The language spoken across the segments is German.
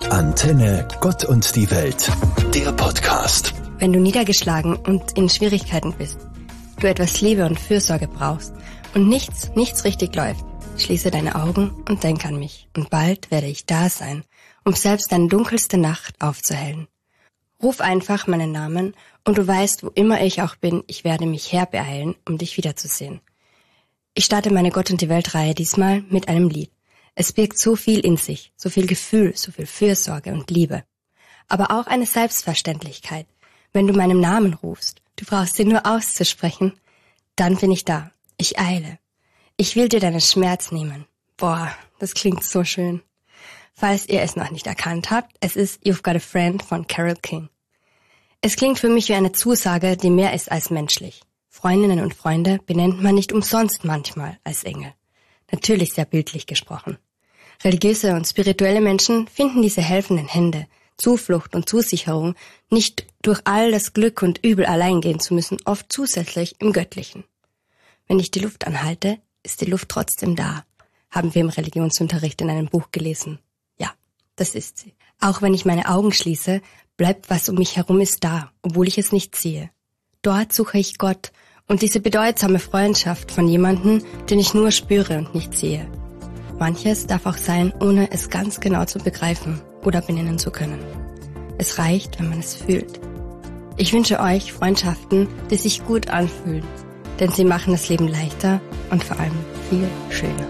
Antenne Gott und die Welt, der Podcast. Wenn du niedergeschlagen und in Schwierigkeiten bist, du etwas Liebe und Fürsorge brauchst und nichts richtig läuft, schließe deine Augen und denk an mich. Und bald werde ich da sein, um selbst deine dunkelste Nacht aufzuhellen. Ruf einfach meinen Namen und du weißt, wo immer ich auch bin, ich werde mich herbeeilen, um dich wiederzusehen. Ich starte meine Gott und die Welt-Reihe diesmal mit einem Lied. Es birgt so viel in sich, so viel Gefühl, so viel Fürsorge und Liebe. Aber auch eine Selbstverständlichkeit. Wenn du meinen Namen rufst, du brauchst ihn nur auszusprechen, dann bin ich da. Ich eile. Ich will dir deinen Schmerz nehmen. Boah, das klingt so schön. Falls ihr es noch nicht erkannt habt, es ist You've Got a Friend von Carole King. Es klingt für mich wie eine Zusage, die mehr ist als menschlich. Freundinnen und Freunde benennt man nicht umsonst manchmal als Engel. Natürlich sehr bildlich gesprochen. Religiöse und spirituelle Menschen finden diese helfenden Hände, Zuflucht und Zusicherung, nicht durch all das Glück und Übel allein gehen zu müssen, oft zusätzlich im Göttlichen. Wenn ich die Luft anhalte, ist die Luft trotzdem da, haben wir im Religionsunterricht in einem Buch gelesen. Ja, das ist sie. Auch wenn ich meine Augen schließe, bleibt was um mich herum ist da, obwohl ich es nicht sehe. Dort suche ich Gott und diese bedeutsame Freundschaft von jemandem, den ich nur spüre und nicht sehe. Manches darf auch sein, ohne es ganz genau zu begreifen oder benennen zu können. Es reicht, wenn man es fühlt. Ich wünsche euch Freundschaften, die sich gut anfühlen, denn sie machen das Leben leichter und vor allem viel schöner.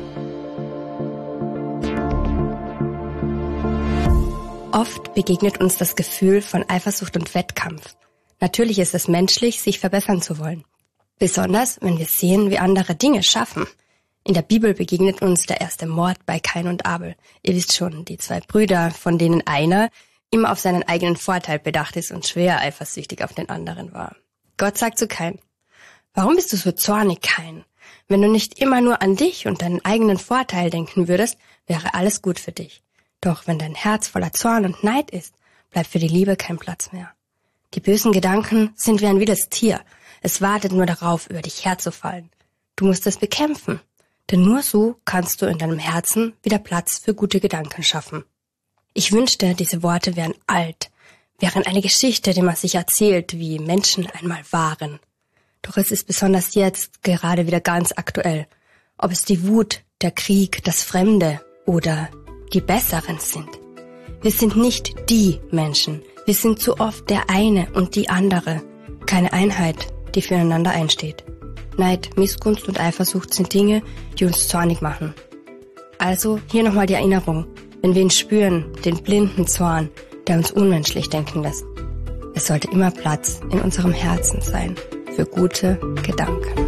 Oft begegnet uns das Gefühl von Eifersucht und Wettkampf. Natürlich ist es menschlich, sich verbessern zu wollen. Besonders, wenn wir sehen, wie andere Dinge schaffen. In der Bibel begegnet uns der erste Mord bei Kain und Abel. Ihr wisst schon, die zwei Brüder, von denen einer immer auf seinen eigenen Vorteil bedacht ist und schwer eifersüchtig auf den anderen war. Gott sagt zu Kain: Warum bist du so zornig, Kain? Wenn du nicht immer nur an dich und deinen eigenen Vorteil denken würdest, wäre alles gut für dich. Doch wenn dein Herz voller Zorn und Neid ist, bleibt für die Liebe kein Platz mehr. Die bösen Gedanken sind wie ein wildes Tier. Es wartet nur darauf, über dich herzufallen. Du musst es bekämpfen. Denn nur so kannst du in deinem Herzen wieder Platz für gute Gedanken schaffen. Ich wünschte, diese Worte wären alt, wären eine Geschichte, die man sich erzählt, wie Menschen einmal waren. Doch es ist besonders jetzt gerade wieder ganz aktuell. Ob es die Wut, der Krieg, das Fremde oder die Besseren sind. Wir sind nicht die Menschen. Wir sind zu oft der eine und die andere. Keine Einheit, die füreinander einsteht. Neid, Missgunst und Eifersucht sind Dinge, die uns zornig machen. Also hier nochmal die Erinnerung, wenn wir ihn spüren, den blinden Zorn, der uns unmenschlich denken lässt. Es sollte immer Platz in unserem Herzen sein für gute Gedanken.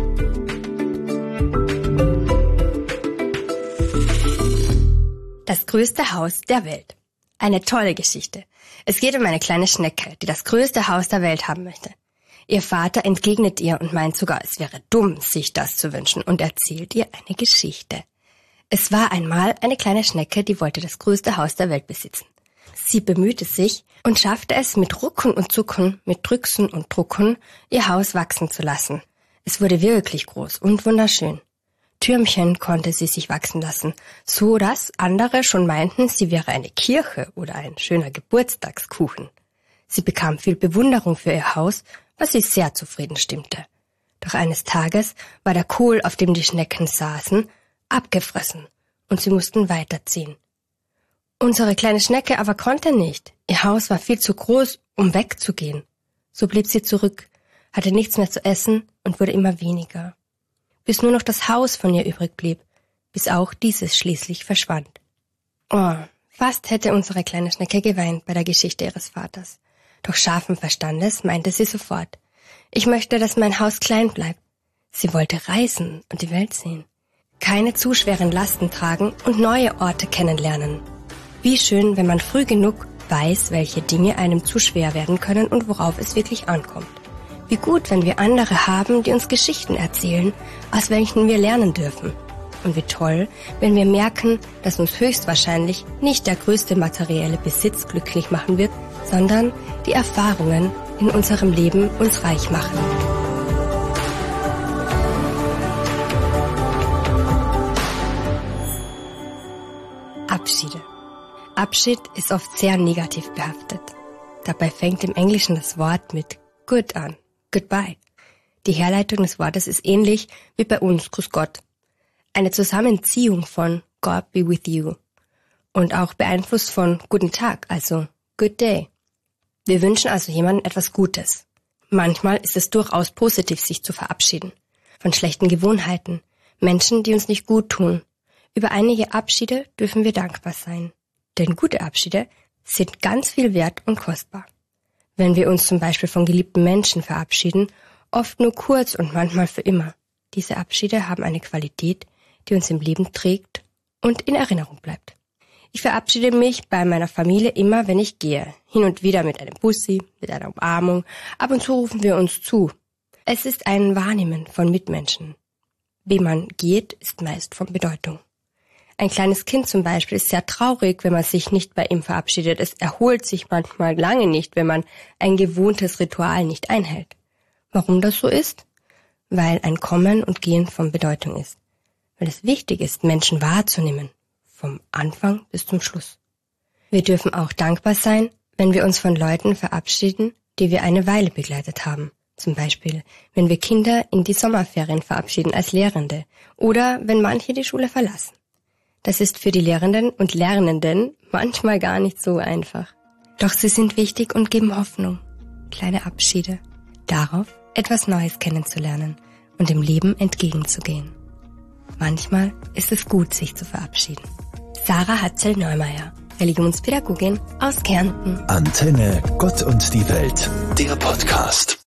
Das größte Haus der Welt. Eine tolle Geschichte. Es geht um eine kleine Schnecke, die das größte Haus der Welt haben möchte. Ihr Vater entgegnet ihr und meint sogar, es wäre dumm, sich das zu wünschen, und erzählt ihr eine Geschichte. Es war einmal eine kleine Schnecke, die wollte das größte Haus der Welt besitzen. Sie bemühte sich und schaffte es mit Rucken und Zucken, mit Drücksen und Drucken, ihr Haus wachsen zu lassen. Es wurde wirklich groß und wunderschön. Türmchen konnte sie sich wachsen lassen, so dass andere schon meinten, sie wäre eine Kirche oder ein schöner Geburtstagskuchen. Sie bekam viel Bewunderung für ihr Haus, was sie sehr zufrieden stimmte. Doch eines Tages war der Kohl, auf dem die Schnecken saßen, abgefressen und sie mussten weiterziehen. Unsere kleine Schnecke aber konnte nicht. Ihr Haus war viel zu groß, um wegzugehen. So blieb sie zurück, hatte nichts mehr zu essen und wurde immer weniger, bis nur noch das Haus von ihr übrig blieb, bis auch dieses schließlich verschwand. Oh, fast hätte unsere kleine Schnecke geweint bei der Geschichte ihres Vaters. Doch scharfen Verstandes meinte sie sofort: Ich möchte, dass mein Haus klein bleibt. Sie wollte reisen und die Welt sehen. Keine zu schweren Lasten tragen und neue Orte kennenlernen. Wie schön, wenn man früh genug weiß, welche Dinge einem zu schwer werden können und worauf es wirklich ankommt. Wie gut, wenn wir andere haben, die uns Geschichten erzählen, aus welchen wir lernen dürfen. Und wie toll, wenn wir merken, dass uns höchstwahrscheinlich nicht der größte materielle Besitz glücklich machen wird, sondern die Erfahrungen in unserem Leben uns reich machen. Abschiede. Abschied ist oft sehr negativ behaftet. Dabei fängt im Englischen das Wort mit good an, goodbye. Die Herleitung des Wortes ist ähnlich wie bei uns Grüß Gott. Eine Zusammenziehung von God be with you und auch beeinflusst von Guten Tag, also Good Day. Wir wünschen also jemandem etwas Gutes. Manchmal ist es durchaus positiv, sich zu verabschieden. Von schlechten Gewohnheiten, Menschen, die uns nicht gut tun. Über einige Abschiede dürfen wir dankbar sein. Denn gute Abschiede sind ganz viel wert und kostbar. Wenn wir uns zum Beispiel von geliebten Menschen verabschieden, oft nur kurz und manchmal für immer. Diese Abschiede haben eine Qualität, die uns im Leben trägt und in Erinnerung bleibt. Ich verabschiede mich bei meiner Familie immer, wenn ich gehe. Hin und wieder mit einem Bussi, mit einer Umarmung. Ab und zu rufen wir uns zu. Es ist ein Wahrnehmen von Mitmenschen. Wie man geht, ist meist von Bedeutung. Ein kleines Kind zum Beispiel ist sehr traurig, wenn man sich nicht bei ihm verabschiedet. Es erholt sich manchmal lange nicht, wenn man ein gewohntes Ritual nicht einhält. Warum das so ist? Weil ein Kommen und Gehen von Bedeutung ist. Weil es wichtig ist, Menschen wahrzunehmen. Vom Anfang bis zum Schluss. Wir dürfen auch dankbar sein, wenn wir uns von Leuten verabschieden, die wir eine Weile begleitet haben. Zum Beispiel, wenn wir Kinder in die Sommerferien verabschieden als Lehrende oder wenn manche die Schule verlassen. Das ist für die Lehrenden und Lernenden manchmal gar nicht so einfach. Doch sie sind wichtig und geben Hoffnung. Kleine Abschiede. Darauf, etwas Neues kennenzulernen und dem Leben entgegenzugehen. Manchmal ist es gut, sich zu verabschieden. Sarah Hatzel-Neumeier, Religionspädagogin aus Kärnten. Antenne Gott und die Welt, der Podcast.